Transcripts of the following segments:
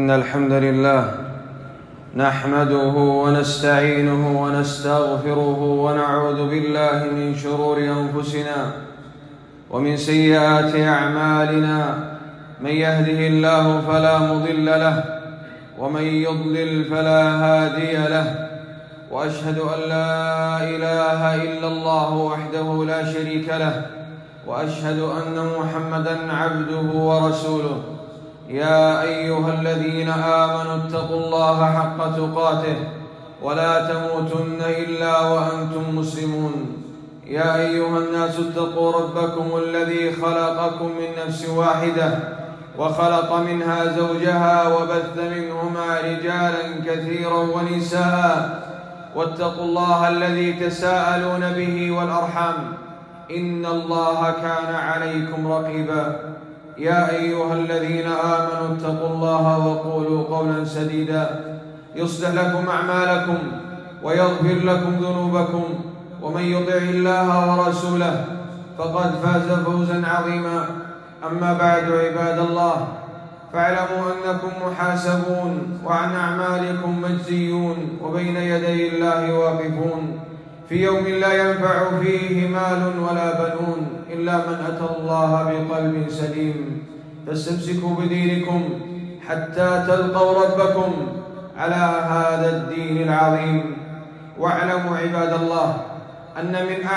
إن الحمد لله نحمده ونستعينه ونستغفره ونعوذ بالله من شرور أنفسنا ومن سيئات أعمالنا. من يهده الله فلا مضل له ومن يضلل فلا هادي له، وأشهد أن لا إله إلا الله وحده لا شريك له، وأشهد أن محمدًا عبده ورسوله. يا أيها الذين آمنوا اتقوا الله حق تقاته ولا تموتن إلا وأنتم مسلمون. يا أيها الناس اتقوا ربكم الذي خلقكم من نفس واحدة وخلق منها زوجها وبث منهما رجالا كثيرا ونساء، واتقوا الله الذي تساءلون به والأرحام إن الله كان عليكم رقيبا. يا أيها الذين آمنوا اتقوا الله وقولوا قولا سديدا يصلح لكم أعمالكم ويغفر لكم ذنوبكم، ومن يطع الله ورسوله فقد فاز فوزا عظيما. أما بعد، عباد الله، فاعلموا أنكم محاسبون وعن أعمالكم مجزيون وبين يدي الله واقفون في يوم لا ينفع فيه مال ولا بنون إلا من أتى الله بقلب سليم. فاستمسكوا بدينكم حتى تلقوا ربكم على هذا الدين العظيم. واعلموا عباد الله أن من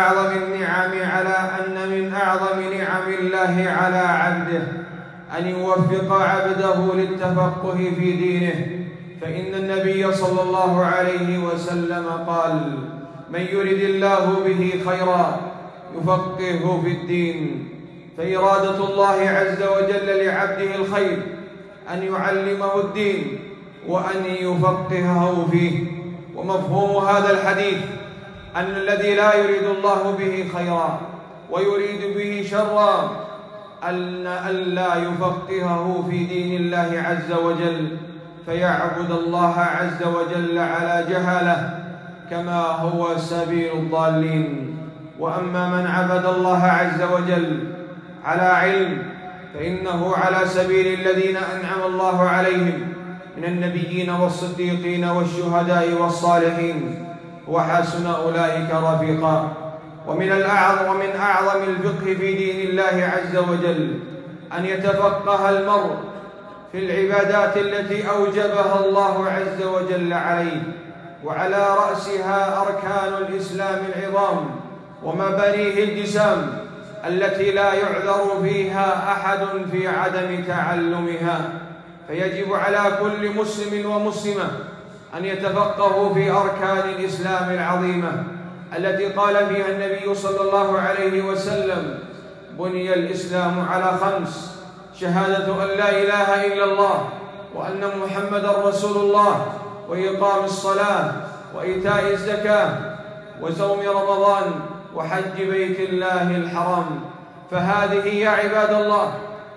أعظم نعم الله على عبده أن يوفق عبده للتفقه في دينه، فإن النبي صلى الله عليه وسلم قال: من يرد الله به خيرا يفقهه في الدين. فإرادة الله عز وجل لعبده الخير أن يعلمه الدين وأن يفقهه فيه. ومفهوم هذا الحديث أن الذي لا يريد الله به خيرا ويريد به شرا ألا يفقهه في دين الله عز وجل، فيعبد الله عز وجل على جهالة كما هو سبيل الضالين. وأما من عبد الله عز وجل على علم فإنه على سبيل الذين أنعم الله عليهم من النبيين والصديقين والشهداء والصالحين، وحسن أولئك رفيقا. ومن أعظم الفقه في دين الله عز وجل أن يتفقه المرء في العبادات التي أوجبها الله عز وجل عليه، وعلى رأسها أركان الإسلام العظام ومبانيه الجسام التي لا يعذر فيها أحد في عدم تعلمها. فيجب على كل مسلم ومسلمة أن يتفقهوا في أركان الإسلام العظيمة التي قال فيها النبي صلى الله عليه وسلم: بني الإسلام على 5: شهادة أن لا إله إلا الله وأن محمدًا رسول الله، وإقام الصلاة، وإيتاء الزكاة، وصوم رمضان، وحج بيت الله الحرام. فهذه يا عباد الله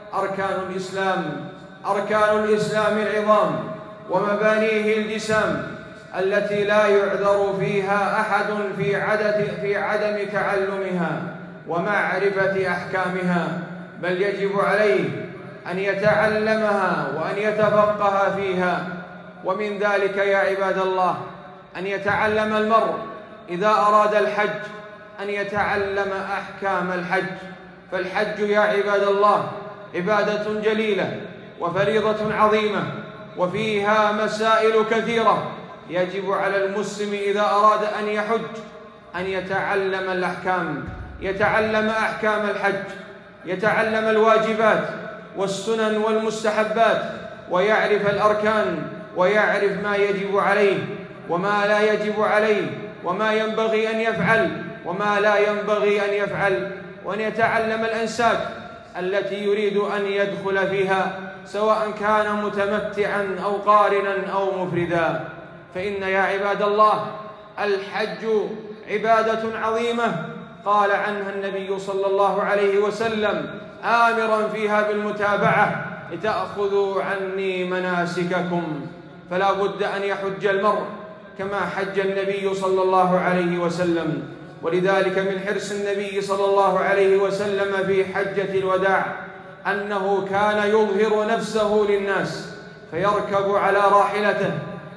أركان الإسلام العظام ومبانيه الجسام التي لا يعذر فيها أحد في عدم تعلمها ومعرفة أحكامها، بل يجب عليه أن يتعلمها وأن يتفقه فيها. ومن ذلك يا عباد الله أن يتعلم المرء إذا أراد الحج أن يتعلم أحكام الحج. فالحج يا عباد الله عبادة جليلة وفريضة عظيمة، وفيها مسائل كثيرة. يجب على المسلم إذا أراد أن يحج أن يتعلم الأحكام، يتعلم أحكام الحج، يتعلم الواجبات والسنن والمستحبات، ويعرف الأركان، ويعرف ما يجب عليه وما لا يجب عليه، وما ينبغي أن يفعل وما لا ينبغي أن يفعل، وأن يتعلم الأنساك التي يريد أن يدخل فيها، سواء كان متمتعا أو قارنا أو مفردا. فإن يا عباد الله الحج عبادة عظيمة قال عنها النبي صلى الله عليه وسلم آمرا فيها بالمتابعة: لتأخذوا عني مناسككم. فلا بد أن يحج المرء كما حج النبي صلى الله عليه وسلم. ولذلك من حرص النبي صلى الله عليه وسلم في حجة الوداع أنه كان يظهر نفسه للناس، فيركب على راحلته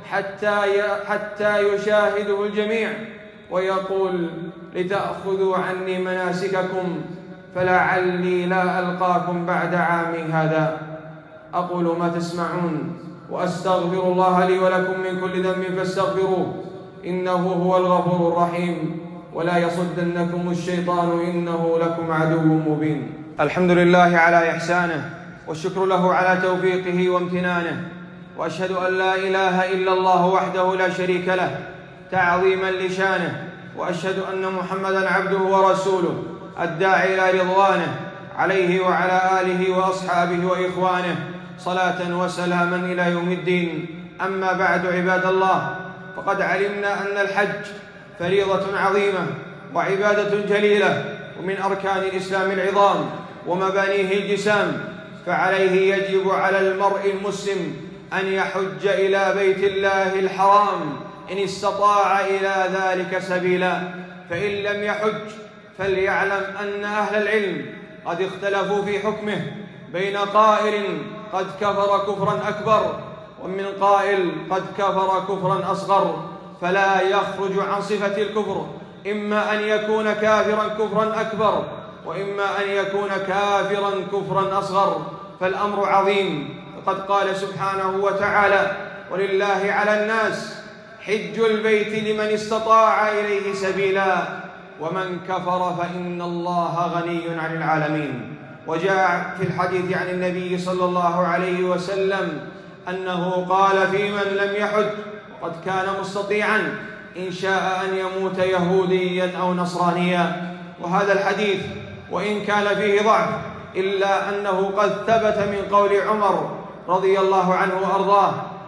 حتى يشاهده الجميع ويقول: لتأخذوا عني مناسككم فلعلي لا ألقاكم بعد عامي هذا. أقول ما تسمعون وأستغفر الله لي ولكم من كل ذنب فاستغفروه إنه هو الغفور الرحيم، ولا يصدنكم الشيطان إنه لكم عدو مبين. الحمد لله على إحسانه، والشكر له على توفيقه وامتنانه، وأشهد أن لا إله إلا الله وحده لا شريك له تعظيما لشانه، وأشهد أن محمدًا عبده ورسوله الداعي إلى رضوانه، عليه وعلى آله وأصحابه وإخوانه صلاة وسلاما إلى يوم الدين. أما بعد، عباد الله، فقد علمنا أن الحج فريضة عظيمة وعبادة جليلة، ومن أركان الإسلام العظام ومبانيه الجسام، فعليه يجب على المرء المسلم أن يحج إلى بيت الله الحرام إن استطاع إلى ذلك سبيلا، فإن لم يحج فليعلم أن أهل العلم قد اختلفوا في حكمه، بين قائل قد كفر كفرا أكبر، ومن قائل قد كفر كفرا أصغر، فلا يخرج عن صفة الكفر، إما أن يكون كافرا كفرا أكبر، وإما أن يكون كافرا كفرا أصغر، فالأمر عظيم. فقد قال سبحانه وتعالى: ولله على الناس حج البيت لمن استطاع إليه سبيلا ومن كفر فإن الله غني عن العالمين. وجاء في الحديث عن النبي صلى الله عليه وسلم أنه قال في من لم يحج وقد كان مستطيعا: إن شاء أن يموت يهوديا أو نصرانيا. وهذا الحديث وإن كان فيه ضعف إلا أنه قد ثبت من قول عمر رضي الله عنه وأرضاه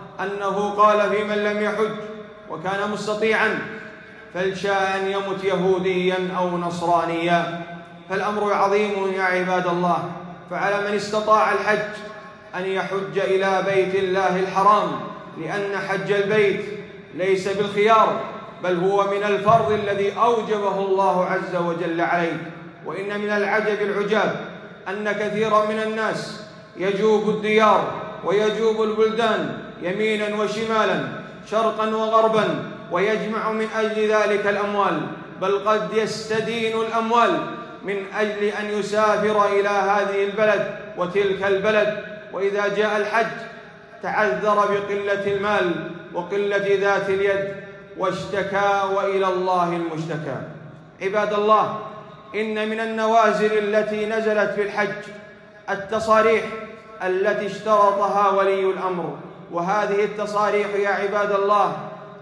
أنه قال في من لم يحج وكان مستطيعا: فلشاء أن يمت يهوديا أو نصرانيا. فالأمر عظيم يا عباد الله، فعلى من استطاع الحج أن يحج إلى بيت الله الحرام، لأن حج البيت ليس بالخيار، بل هو من الفرض الذي أوجبه الله عز وجل عليه. وإن من العجب العجاب أن كثيرا من الناس يجوب الديار ويجوب البلدان يمينا وشمالا، شرقا وغربا، ويجمع من أجل ذلك الأموال، بل قد يستدين الأموال من أجل أن يسافر إلى هذه البلد وتلك البلد، وإذا جاء الحج تعذر بقلة المال وقلة ذات اليد واشتكى، وإلى الله المشتكى. عباد الله، إن من النوازل التي نزلت في الحج التصاريح التي اشترطها ولي الأمر، وهذه التصاريح يا عباد الله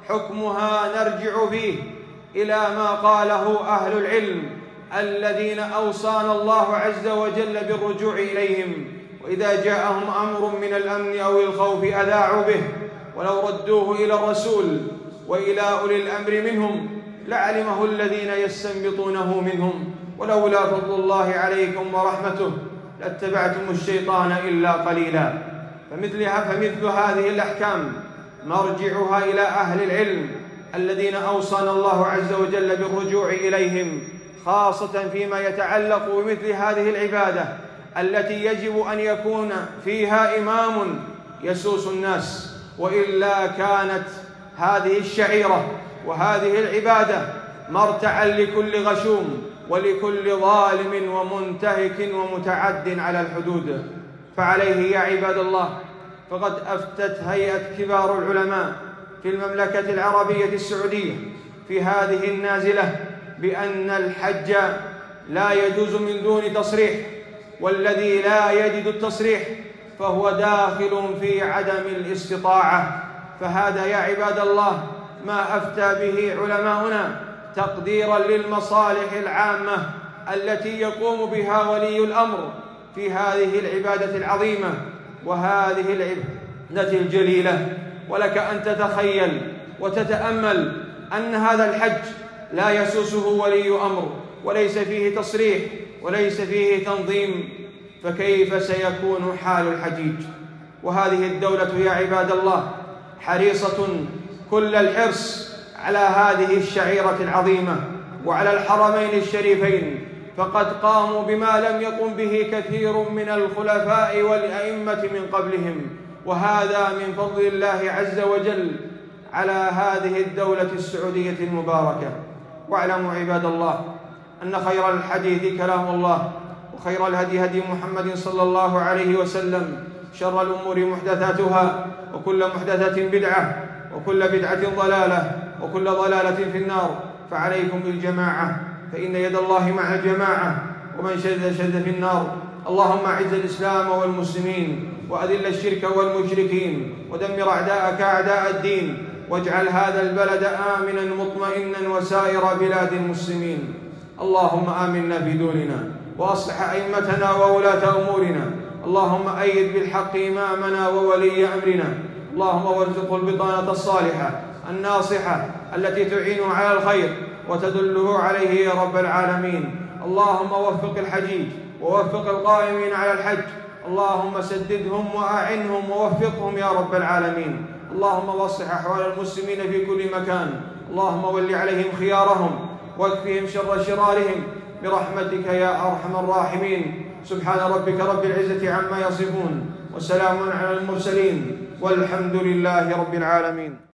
حكمها نرجع فيه إلى ما قاله أهل العلم الذين أوصانا الله عز وجل بالرجوع إليهم: وإذا جاءهم أمر من الأمن أو الخوف أذاعوا به، ولو ردوه إلى الرسول وإلى أولي الأمر منهم لعلمه الذين يستنبطونه منهم، ولولا فضل الله عليكم ورحمته لاتبعتم الشيطان إلا قليلا. فمثل هذه الأحكام مرجعها إلى أهل العلم الذين أوصانا الله عز وجل بالرجوع إليهم، خاصة فيما يتعلق بمثل هذه العبادة التي يجب أن يكون فيها إمام يسوس الناس، وإلا كانت هذه الشعيرة وهذه العبادة مرتعا لكل غشوم ولكل ظالم ومنتهك ومتعد على الحدود. فعليه يا عباد الله، فقد أفتت هيئة كبار العلماء في المملكة العربية السعودية في هذه النازلة بأن الحج لا يجوز من دون تصريح، والذي لا يجد التصريح فهو داخل في عدم الاستطاعة. فهذا يا عباد الله ما أفتى به علماؤنا تقديرا للمصالح العامة التي يقوم بها ولي الأمر في هذه العبادة العظيمة وهذه العبادة الجليلة. ولك أن تتخيل وتتأمل أن هذا الحج لا يسوسه ولي أمر، وليس فيه تصريح وليس فيه تنظيم، فكيف سيكون حال الحجيج؟ وهذه الدولة يا عباد الله حريصة كل الحرص على هذه الشعيرة العظيمة وعلى الحرمين الشريفين، فقد قاموا بما لم يقم به كثير من الخلفاء والأئمة من قبلهم، وهذا من فضل الله عز وجل على هذه الدولة السعودية المباركة. واعلموا عباد الله أن خير الحديث كلام الله، وخير الهدي هدي محمد صلى الله عليه وسلم، شر الأمور محدثاتها، وكل محدثة بدعة، وكل بدعة ضلالة، وكل ضلالة في النار. فعليكم بالجماعة، فإن يد الله مع الجماعة، ومن شد في النار. اللهم أعز الإسلام والمسلمين، وأذل الشرك والمشركين، ودمر أعداءك أعداء الدين، واجعل هذا البلد آمنا مطمئنا وسائر بلاد المسلمين. اللهم آمنا في دوننا، وأصلح أئمتنا وولاة أمورنا. اللهم أيد بالحق إمامنا وولي أمرنا. اللهم وارزقه البطانة الصالحة الناصحة التي تعينه على الخير وتدله عليه يا رب العالمين. اللهم وفق الحجيج، ووفق القائمين على الحج. اللهم سددهم وأعنهم ووفقهم يا رب العالمين. اللهم واصلح أحوال المسلمين في كل مكان. اللهم ول عليهم خيارهم، واكفهم شر شرارهم برحمتك يا أرحم الراحمين. سبحان ربك رب العزة عما يصفون، وسلام على المرسلين، والحمد لله رب العالمين.